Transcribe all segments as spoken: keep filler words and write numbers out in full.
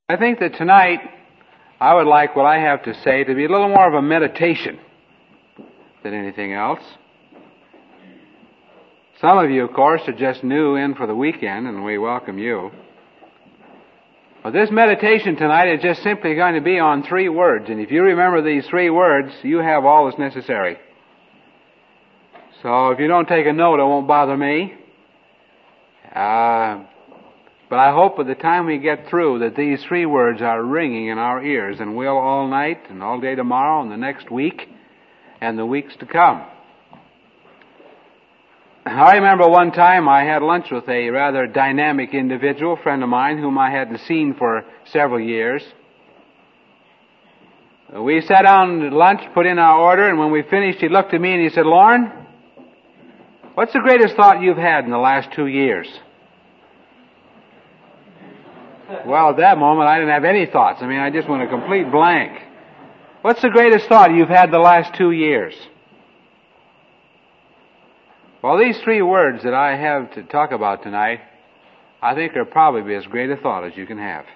I think that tonight I would like what I have to say to be a little more of a meditation than anything else. Some of you, of course, are just new in for the weekend, and we welcome you. But this meditation tonight is just simply going to be on three words, and if you remember these three words, you have all that's necessary. So if you don't take a note, it won't bother me. Uh, but I hope by the time we get through that these three words are ringing in our ears and will all night and all day tomorrow and the next week and the weeks to come. I remember one time I had lunch with a rather dynamic individual, friend of mine, whom I hadn't seen for several years. We sat down at lunch, put in our order, and when we finished, he looked at me and he said, "Loren, what's the greatest thought you've had in the last two years?" Well, at that moment, I didn't have any thoughts. I mean, I just went a complete blank. What's the greatest thought you've had the last two years? Well, these three words that I have to talk about tonight, I think are probably as great a thought as you can have.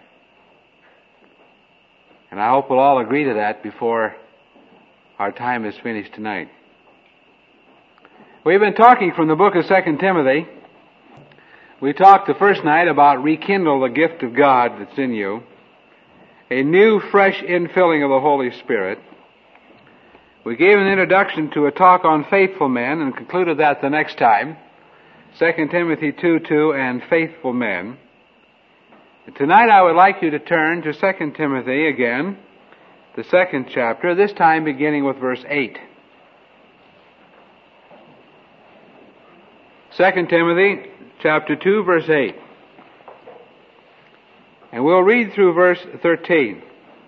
And I hope we'll all agree to that before our time is finished tonight. We've been talking from the book of Second Timothy. We talked the first night about rekindle the gift of God that's in you, a new, fresh infilling of the Holy Spirit. We gave an introduction to a talk on faithful men and concluded that the next time, Second Timothy two two and faithful men. And tonight I would like you to turn to Second Timothy again, the second chapter, this time beginning with verse eight. Second Timothy chapter two, verse eight. And we'll read through verse thirteen.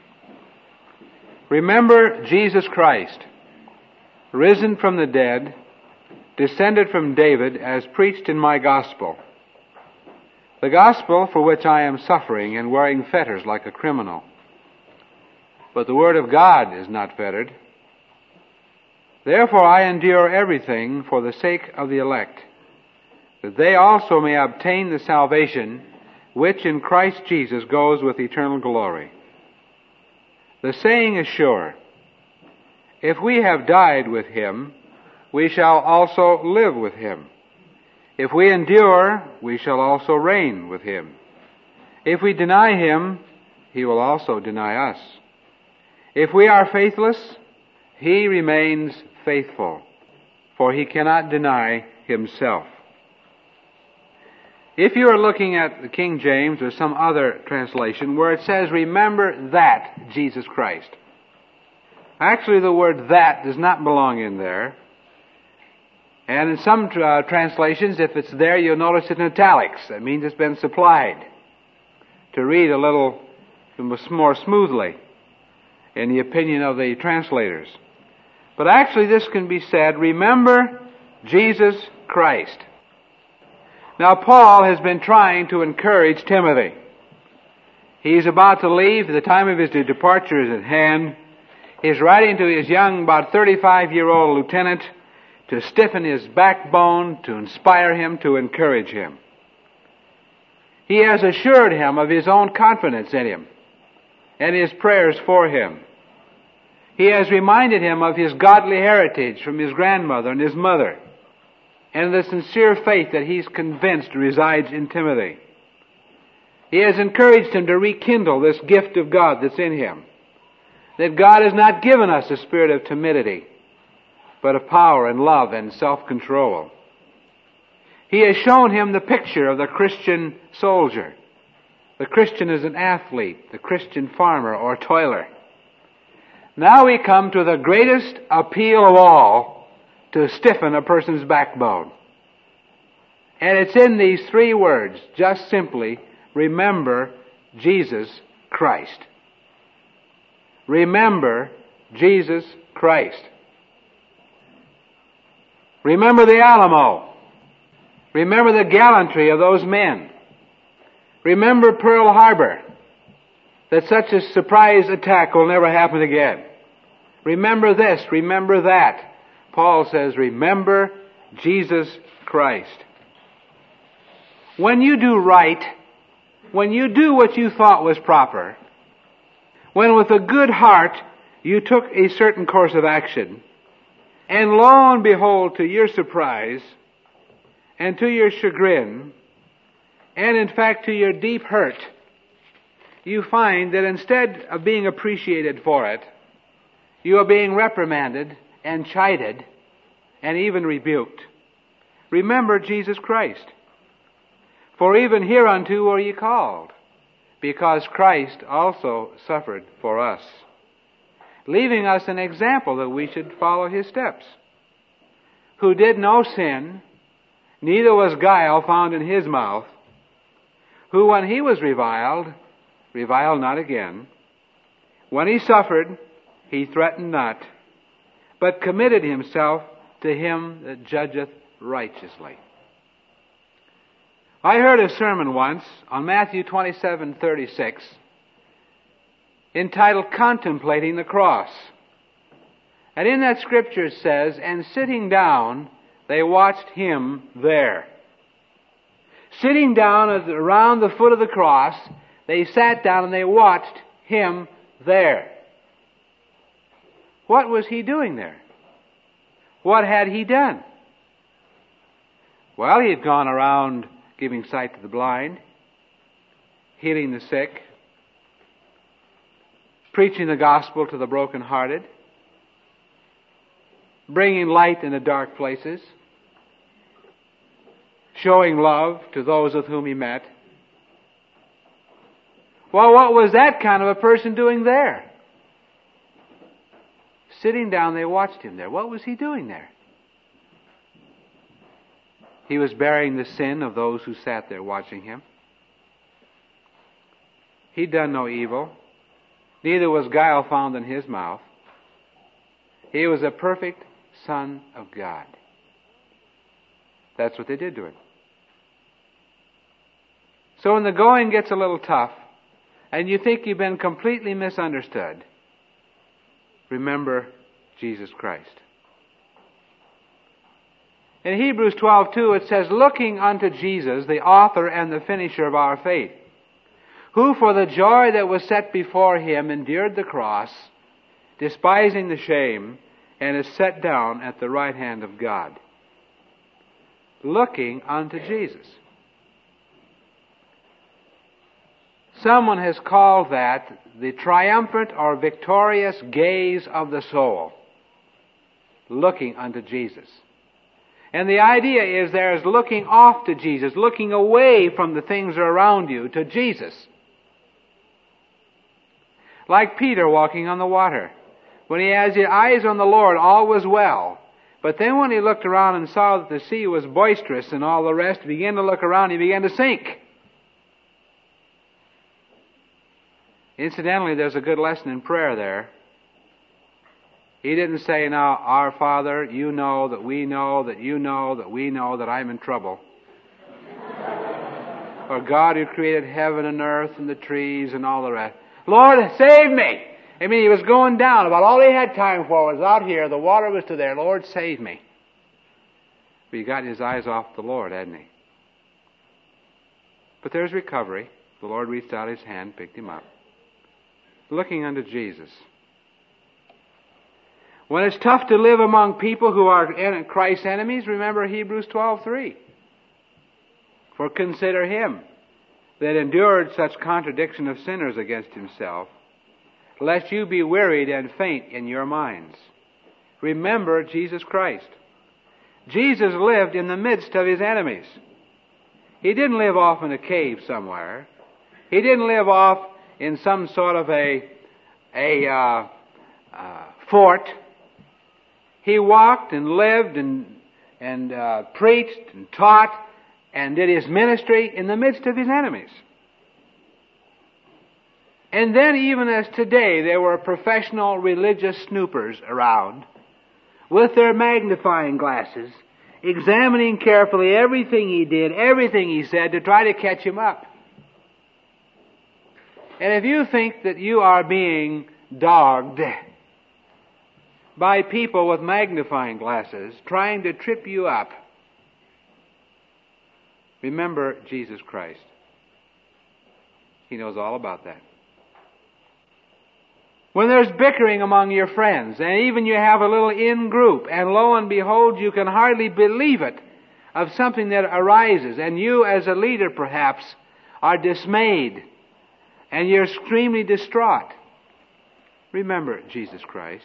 Remember Jesus Christ, risen from the dead, descended from David, as preached in my gospel. The gospel for which I am suffering and wearing fetters like a criminal. But the word of God is not fettered. Therefore I endure everything for the sake of the elect, that they also may obtain the salvation which in Christ Jesus goes with eternal glory. The saying is sure, if we have died with him, we shall also live with him. If we endure, we shall also reign with him. If we deny him, he will also deny us. If we are faithless, he remains faithful, for he cannot deny himself. If you are looking at the King James or some other translation where it says, remember that Jesus Christ. Actually, the word that does not belong in there. And in some uh, translations, if it's there, you'll notice it in italics. That means it's been supplied to read a little more smoothly in the opinion of the translators. But actually, this can be said, remember Jesus Christ. Now, Paul has been trying to encourage Timothy. He's about to leave. The time of his departure is at hand. He's writing to his young, about thirty-five-year-old lieutenant to stiffen his backbone, to inspire him, to encourage him. He has assured him of his own confidence in him and his prayers for him. He has reminded him of his godly heritage from his grandmother and his mother, and the sincere faith that he's convinced resides in Timothy. He has encouraged him to rekindle this gift of God that's in him, that God has not given us a spirit of timidity, but of power and love and self-control. He has shown him the picture of the Christian soldier. The Christian is an athlete, the Christian farmer or toiler. Now we come to the greatest appeal of all, to stiffen a person's backbone. And it's in these three words, just simply, remember Jesus Christ. Remember Jesus Christ. Remember the Alamo. Remember the gallantry of those men. Remember Pearl Harbor, that such a surprise attack will never happen again. Remember this, remember that. Paul says, remember Jesus Christ. When you do right, when you do what you thought was proper, when with a good heart you took a certain course of action, and lo and behold, to your surprise, and to your chagrin, and in fact to your deep hurt, you find that instead of being appreciated for it, you are being reprimanded and chided and even rebuked. Remember Jesus Christ. For even hereunto were ye called, because Christ also suffered for us, leaving us an example that we should follow his steps, who did no sin, neither was guile found in his mouth, who when he was reviled, reviled not again. When he suffered, he threatened not, but committed himself to him that judgeth righteously. I heard a sermon once on Matthew twenty-seven thirty-six entitled Contemplating the Cross. And in that scripture it says, and sitting down, they watched him there. Sitting down around the foot of the cross, they sat down and they watched him there. What was he doing there? What had he done? Well, he had gone around giving sight to the blind, healing the sick, preaching the gospel to the brokenhearted, bringing light into dark places, showing love to those with whom he met. Well, what was that kind of a person doing there? Sitting down, they watched him there. What was he doing there? He was bearing the sin of those who sat there watching him. He'd done no evil. Neither was guile found in his mouth. He was a perfect Son of God. That's what they did to him. So when the going gets a little tough, and you think you've been completely misunderstood, remember Jesus Christ. In Hebrews twelve two it says, looking unto Jesus, the author and the finisher of our faith, who for the joy that was set before him endured the cross, despising the shame, and is set down at the right hand of God. Looking unto Jesus. Someone has called that the triumphant or victorious gaze of the soul. Looking unto Jesus. And the idea is there is looking off to Jesus, looking away from the things that are around you to Jesus. Like Peter walking on the water. When he has his eyes on the Lord, all was well. But then when he looked around and saw that the sea was boisterous and all the rest, he began to look around, he began to sink. Incidentally, there's a good lesson in prayer there. He didn't say, now, our Father, you know that we know that you know that we know that I'm in trouble. Or God who created heaven and earth and the trees and all the rest. Lord, save me! I mean, he was going down. About all he had time for was out here. The water was to there. Lord, save me. But he got his eyes off the Lord, hadn't he? But there's recovery. The Lord reached out his hand, picked him up. Looking unto Jesus. When it's tough to live among people who are Christ's enemies, remember Hebrews twelve three. For consider him that endured such contradiction of sinners against himself, lest you be wearied and faint in your minds. Remember Jesus Christ. Jesus lived in the midst of his enemies. He didn't live off in a cave somewhere. He didn't live off in some sort of a, a uh, uh, fort. He walked and lived and, and uh, preached and taught and did his ministry in the midst of his enemies. And then even as today there were professional religious snoopers around with their magnifying glasses, examining carefully everything he did, everything he said, to try to catch him up. And if you think that you are being dogged by people with magnifying glasses trying to trip you up, remember Jesus Christ. He knows all about that. When there's bickering among your friends, and even you have a little in-group, and lo and behold, you can hardly believe it, of something that arises, and you as a leader perhaps are dismayed, and you're extremely distraught. Remember Jesus Christ.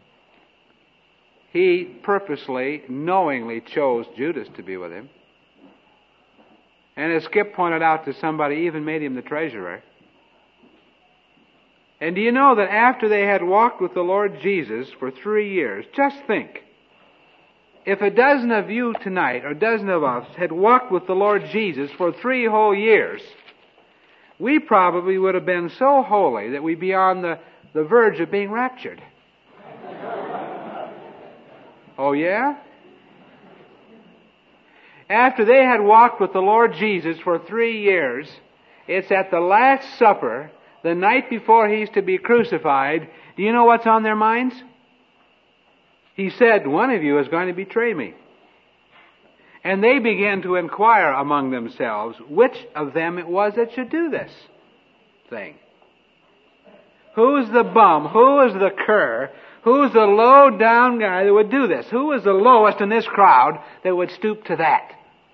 He purposely, knowingly chose Judas to be with him. And as Skip pointed out to somebody, even made him the treasurer. And do you know that after they had walked with the Lord Jesus for three years, just think, if a dozen of you tonight, or a dozen of us, had walked with the Lord Jesus for three whole years, we probably would have been so holy that we'd be on the, the verge of being raptured. Oh, yeah? After they had walked with the Lord Jesus for three years, it's at the Last Supper, the night before He's to be crucified. Do you know what's on their minds? He said, one of you is going to betray me. And they began to inquire among themselves which of them it was that should do this thing. Who's the bum? Who is the cur? Who's the low-down guy that would do this? Who is the lowest in this crowd that would stoop to that?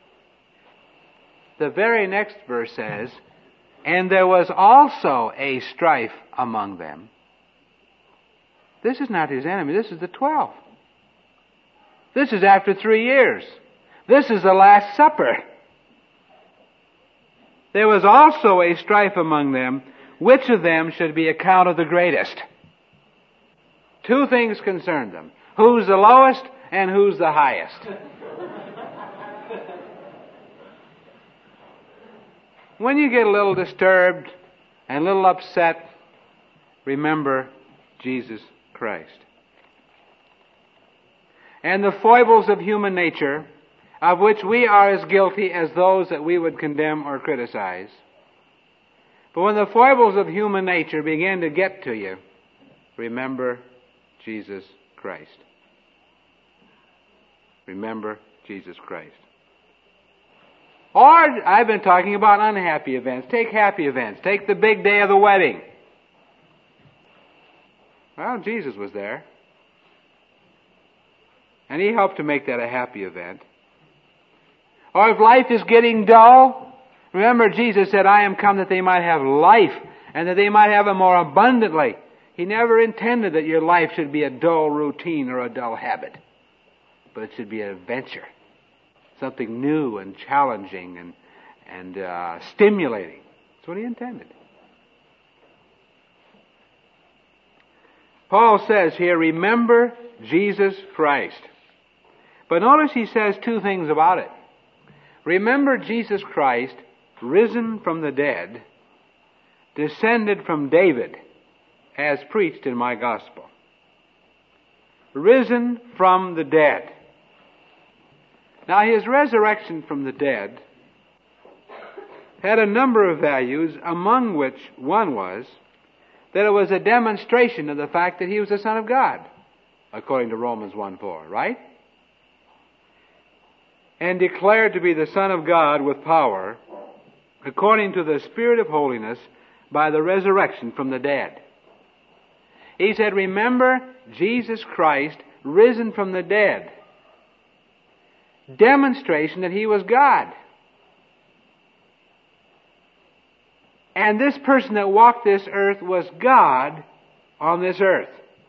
The very next verse says, and there was also a strife among them. This is not His enemy. This is the twelve. This is after three years. This is the Last Supper. There was also a strife among them, which of them should be accounted the greatest. Two things concerned them. Who's the lowest and who's the highest? When you get a little disturbed and a little upset, remember Jesus Christ. And the foibles of human nature, of which we are as guilty as those that we would condemn or criticize. But when the foibles of human nature begin to get to you, remember Jesus Christ. Remember Jesus Christ. Or, I've been talking about unhappy events. Take happy events. Take the big day of the wedding. Well, Jesus was there. And He helped to make that a happy event. Or if life is getting dull, remember Jesus said, I am come that they might have life, and that they might have it more abundantly. He never intended that your life should be a dull routine or a dull habit. But it should be an adventure. Something new and challenging and, and uh, stimulating. That's what He intended. Paul says here, remember Jesus Christ. But notice he says two things about it. Remember Jesus Christ, risen from the dead, descended from David, as preached in my gospel. Risen from the dead. Now, His resurrection from the dead had a number of values, among which one was that it was a demonstration of the fact that He was the Son of God, according to Romans one four, right? And declared to be the Son of God with power, according to the Spirit of holiness, by the resurrection from the dead. He said, remember Jesus Christ, risen from the dead. Demonstration that He was God. And this person that walked this earth was God on this earth.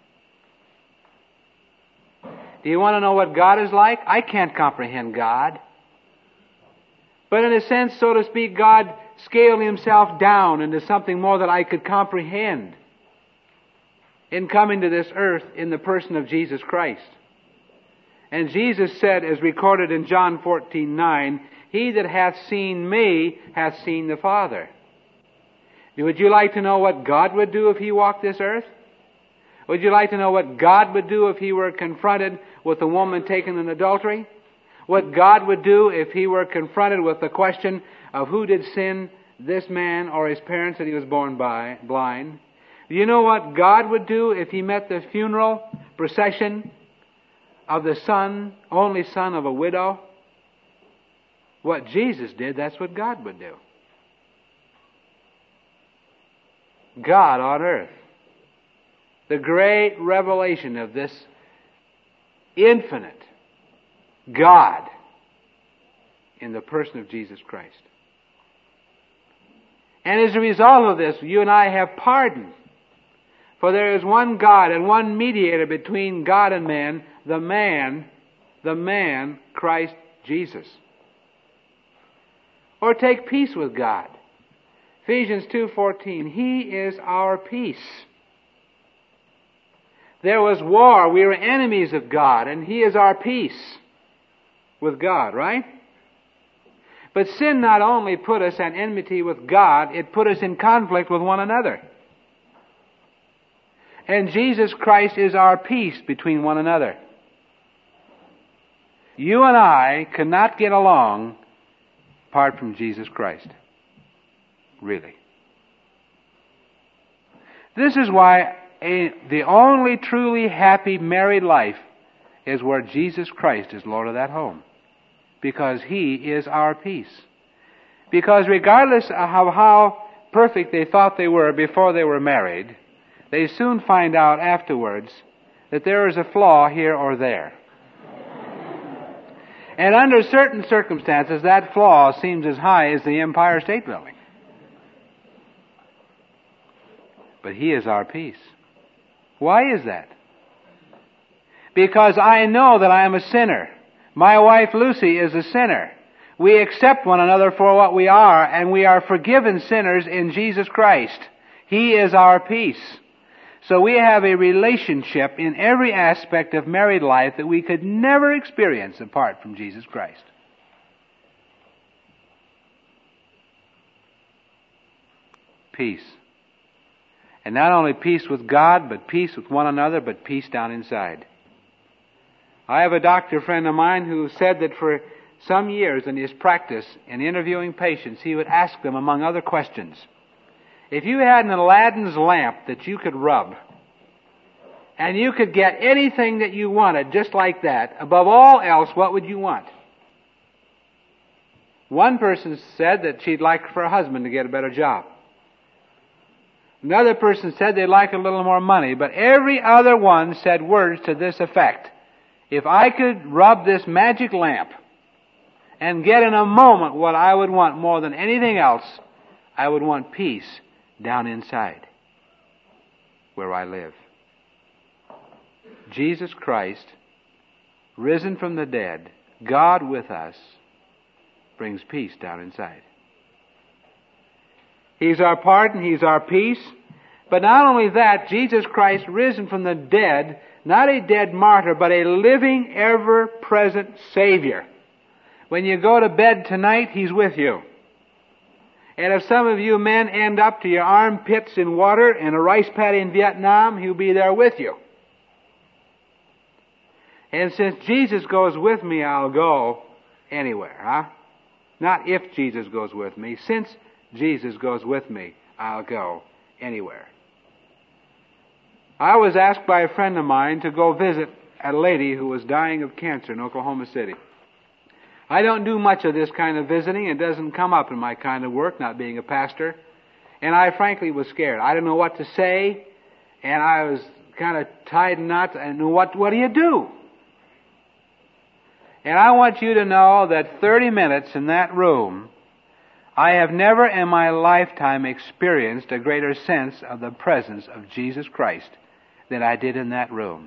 Do you want to know what God is like? I can't comprehend God. But in a sense, so to speak, God scaled Himself down into something more that I could comprehend in coming to this earth in the person of Jesus Christ. And Jesus said, as recorded in John fourteen nine, He that hath seen me hath seen the Father. Would you like to know what God would do if He walked this earth? Would you like to know what God would do if He were confronted with a woman taken in adultery? What God would do if He were confronted with the question of who did sin, this man or his parents, that he was born by, blind? Do you know what God would do if He met the funeral procession of the son, only son of a widow? What Jesus did, that's what God would do. God on earth. The great revelation of this infinite God in the person of Jesus Christ. And as a result of this, you and I have pardon. For there is one God and one mediator between God and man, the man, the man, Christ Jesus. Or take peace with God. Ephesians two fourteen, He is our peace. There was war. We were enemies of God, and He is our peace with God, right? But sin not only put us at enmity with God, it put us in conflict with one another. And Jesus Christ is our peace between one another. You and I cannot get along apart from Jesus Christ. Really. This is why a, the only truly happy married life is where Jesus Christ is Lord of that home. Because He is our peace. Because regardless of how perfect they thought they were before they were married, they soon find out afterwards that there is a flaw here or there. And under certain circumstances, that flaw seems as high as the Empire State Building. But He is our peace. Why is that? Because I know that I am a sinner. My wife Lucy is a sinner. We accept one another for what we are, and we are forgiven sinners in Jesus Christ. He is our peace. So we have a relationship in every aspect of married life that we could never experience apart from Jesus Christ. Peace. And not only peace with God, but peace with one another, but peace down inside. I have a doctor friend of mine who said that for some years in his practice in interviewing patients, he would ask them, among other questions, if you had an Aladdin's lamp that you could rub, and you could get anything that you wanted just like that, above all else, what would you want? One person said that she'd like for her husband to get a better job. Another person said they'd like a little more money, but every other one said words to this effect. If I could rub this magic lamp and get in a moment what I would want more than anything else, I would want peace down inside where I live. Jesus Christ, risen from the dead, God with us, brings peace down inside. He's our pardon, He's our peace. But not only that, Jesus Christ, risen from the dead, not a dead martyr, but a living, ever-present Savior. When you go to bed tonight, He's with you. And if some of you men end up to your armpits in water in a rice paddy in Vietnam, He'll be there with you. And since Jesus goes with me, I'll go anywhere, huh? Not if Jesus goes with me. Since Jesus goes with me, I'll go anywhere. I was asked by a friend of mine to go visit a lady who was dying of cancer in Oklahoma City. I don't do much of this kind of visiting. It doesn't come up in my kind of work, not being a pastor. And I frankly was scared. I didn't know what to say, and I was kind of tied in knots. And what, what do you do? And I want you to know that thirty minutes in that room, I have never in my lifetime experienced a greater sense of the presence of Jesus Christ than I did in that room.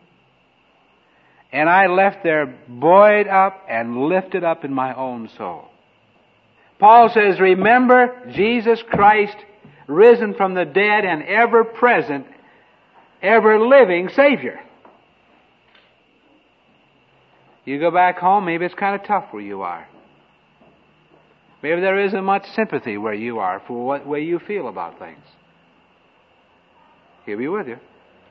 And I left there buoyed up and lifted up in my own soul. Paul says, remember Jesus Christ, risen from the dead and ever present, ever living Savior. You go back home, maybe it's kind of tough where you are. Maybe there isn't much sympathy where you are for what way you feel about things. He'll be with you.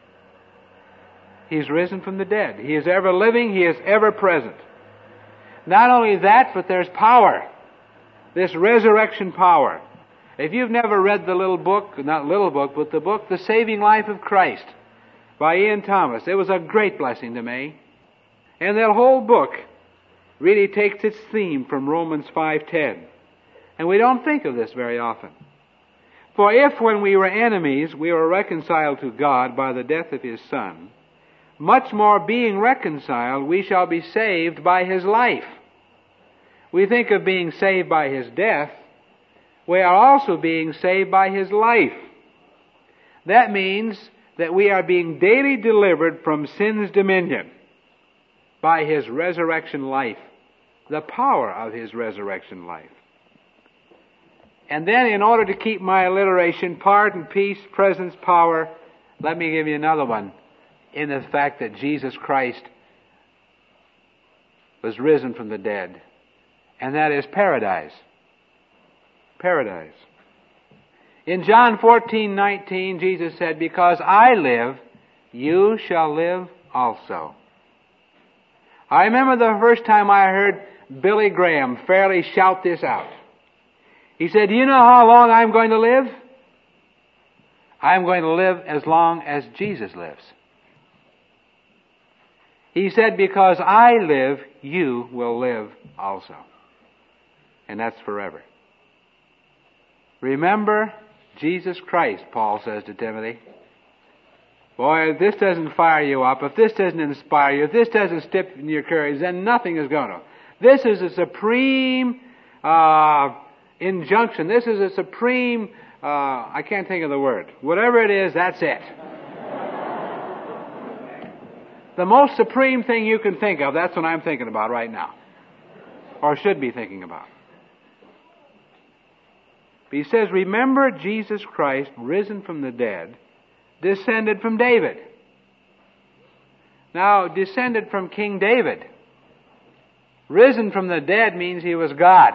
He's risen from the dead. He is ever living. He is ever present. Not only that, but there's power. This resurrection power. If you've never read the little book, not little book, but the book, The Saving Life of Christ by Ian Thomas, it was a great blessing to me. And that whole book really takes its theme from Romans five ten. And we don't think of this very often. For if when we were enemies we were reconciled to God by the death of His Son, much more being reconciled we shall be saved by His life. We think of being saved by His death. We are also being saved by His life. That means that we are being daily delivered from sin's dominion by His resurrection life, the power of His resurrection life. And then, in order to keep my alliteration, pardon, peace, presence, power, let me give you another one, in the fact that Jesus Christ was risen from the dead. And that is paradise. Paradise. In John fourteen nineteen, Jesus said, because I live, you shall live also. I remember the first time I heard Billy Graham fairly shout this out. He said, do you know how long I'm going to live? I'm going to live as long as Jesus lives. He said, because I live, you will live also. And that's forever. Remember Jesus Christ, Paul says to Timothy. Boy, if this doesn't fire you up, if this doesn't inspire you, if this doesn't stiffen your courage, then nothing is going to. This is a supreme uh, injunction. This is a supreme, uh, I can't think of the word. Whatever it is, that's it. The most supreme thing you can think of, that's what I'm thinking about right now. Or should be thinking about. But he says, remember Jesus Christ, risen from the dead, descended from David. Now, descended from King David. Risen from the dead means he was God.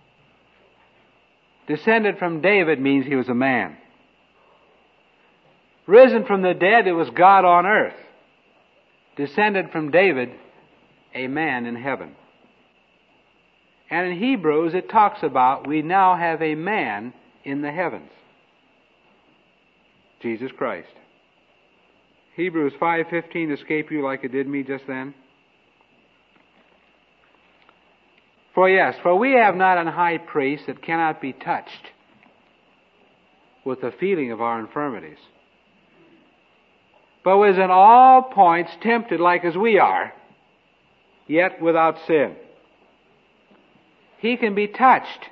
Descended from David means he was a man. Risen from the dead, it was God on earth. Descended from David, a man in heaven. And in Hebrews it talks about we now have a man in the heavens. Jesus Christ. Hebrews five fifteen escape you like it did me just then? For yes, for we have not an high priest that cannot be touched with the feeling of our infirmities, but was in all points tempted like as we are, yet without sin. He can be touched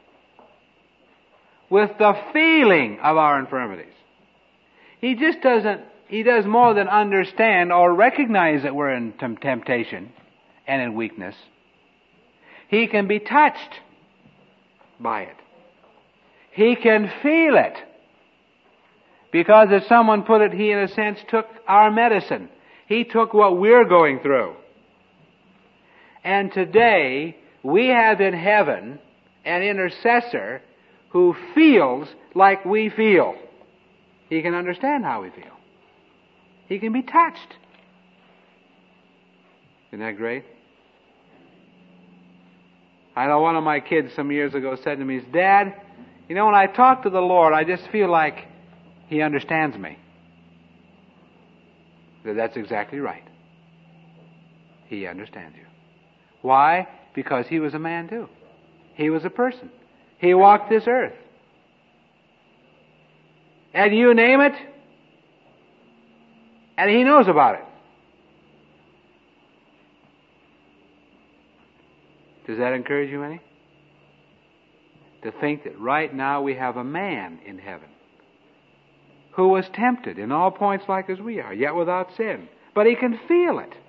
with the feeling of our infirmities. He just doesn't, he does more than understand or recognize that we're in temptation and in weakness. He can be touched by it. He can feel it. Because as someone put it, he in a sense took our medicine. He took what we're going through. And today, we have in heaven an intercessor who feels like we feel. He can understand how we feel. He can be touched. Isn't that great? I know one of my kids some years ago said to me, Dad, you know, when I talk to the Lord, I just feel like He understands me. That's exactly right. He understands you. Why? Because He was a man too. He was a person. He walked this earth. And you name it, and He knows about it. Does that encourage you any? To think that right now we have a man in heaven who was tempted in all points like as we are, yet without sin. But He can feel it.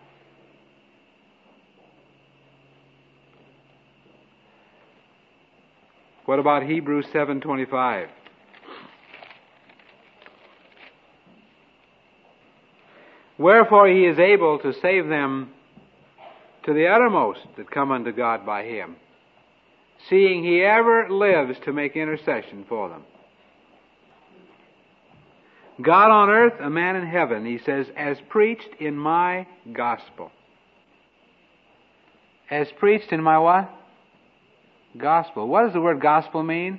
What about Hebrews seven twenty-five? Wherefore He is able to save them to the uttermost that come unto God by Him, seeing He ever lives to make intercession for them. God on earth, a man in heaven, He says, as preached in my gospel. As preached in my what? Gospel. What does the word gospel mean?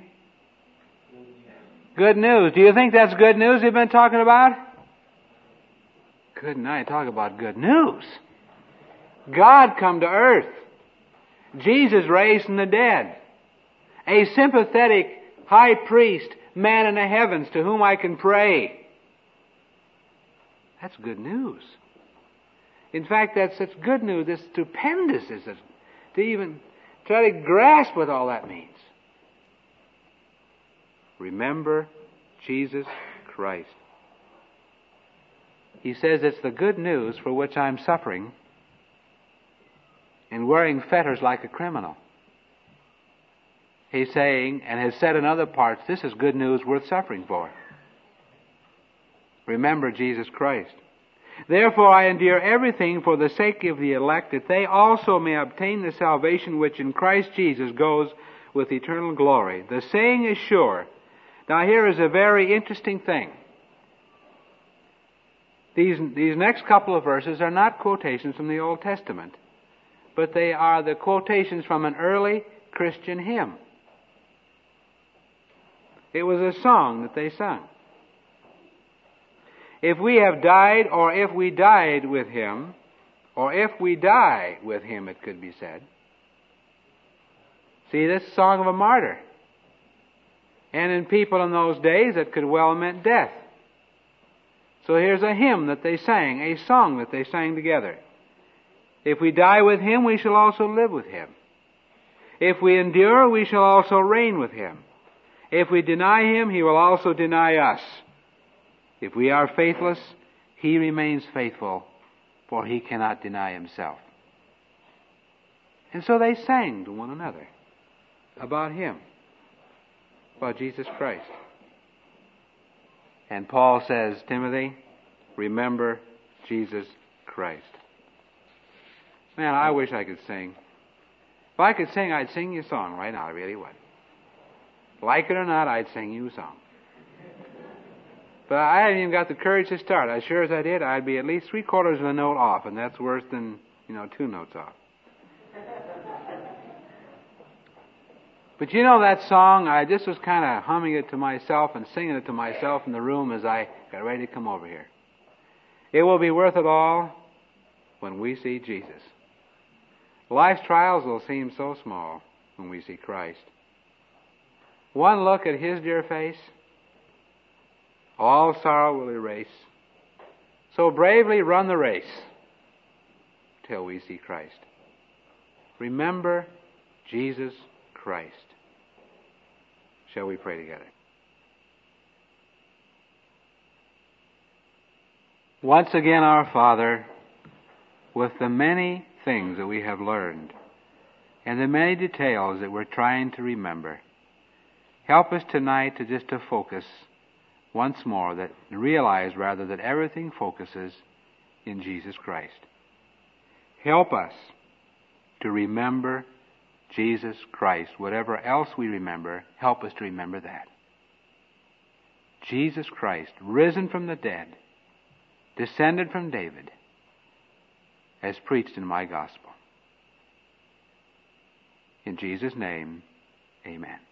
Good news. Do you think that's good news we've been talking about? Good night. Talk about good news. God come to earth. Jesus raised from the dead. A sympathetic high priest man in the heavens to whom I can pray. That's good news. In fact, that's such good news, it's stupendous, is it, to even try to grasp what all that means. Remember Jesus Christ. He says it's the good news for which I'm suffering and wearing fetters like a criminal. He's saying, and has said in other parts, this is good news worth suffering for. Remember Jesus Christ. Therefore I endure everything for the sake of the elect, that they also may obtain the salvation which in Christ Jesus goes with eternal glory. The saying is sure. Now here is a very interesting thing. These, these next couple of verses are not quotations from the Old Testament, but they are the quotations from an early Christian hymn. It was a song that they sung. If we have died, or if we died with Him, or if we die with Him, it could be said. See, this is a song of a martyr. And in people in those days, it could well meant death. So here's a hymn that they sang, a song that they sang together. If we die with Him, we shall also live with Him. If we endure, we shall also reign with Him. If we deny Him, He will also deny us. If we are faithless, He remains faithful, for He cannot deny Himself. And so they sang to one another about Him, about Jesus Christ. And Paul says, Timothy, remember Jesus Christ. Man, I wish I could sing. If I could sing, I'd sing you a song right now. I really would. Like it or not, I'd sing you a song. But I haven't even got the courage to start. As sure as I did, I'd be at least three quarters of a note off, and that's worse than, you know, two notes off. But you know that song, I just was kind of humming it to myself and singing it to myself in the room as I got ready to come over here. It will be worth it all when we see Jesus. Life's trials will seem so small when we see Christ. One look at His dear face, all sorrow will erase. So bravely run the race till we see Christ. Remember Jesus Christ. Shall we pray together? Once again, our Father, with the many things that we have learned and the many details that we're trying to remember, help us tonight to just to focus once more, that realize rather that everything focuses in Jesus Christ. Help us to remember Jesus Christ. Whatever else we remember, help us to remember that. Jesus Christ, risen from the dead, descended from David, as preached in my gospel. In Jesus' name, amen.